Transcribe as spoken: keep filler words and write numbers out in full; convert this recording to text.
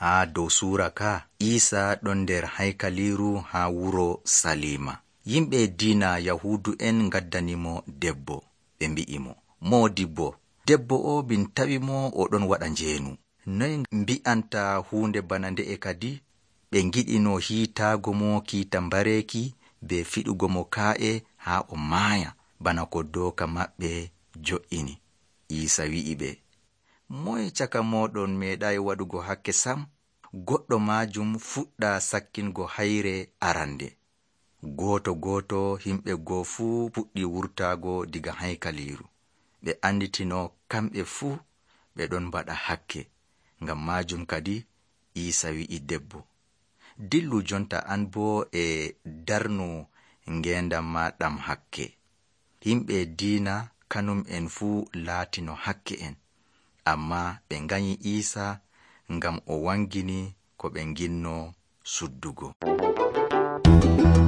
Ha dow sura ka Isa ɗon nder haikaliru ha wuro Salima. Yimɓe diina Yahudu en gaddanimo debbo. Ɓe mbi'imo, Modibbo, debbo o bin tawi mo o ɗon waɗa njeenu. Noy mbi'anta hunde bana nde'e kadi? Ɓe ngiɗino hiitaago mo kiita mbareeki be fiɗugo mo ka'e ha o maaya bana ko doka maɓɓe jo'ini. Isa wi'i ɓe, moye caka moɗon meeɗayi waɗugo hakke sam? Goɗɗo majum fuɗɗa sakkingo hayre arande. Goto goto himɓe go fuu puɗɗi wurtago diga haikaliru. Ɓe anditino kamɓe fuu ɓe ɗon mbaɗa hakke. Ngam majum kadi Isa wi'i debbo, dillu jonta an bo e darnu ngendam ma ɗam hakke. Himɓe diina kanum en fuu laatino hakke en, amma ɓe nganyi Isa ngam o wangini ko ɓe nginno suddugo.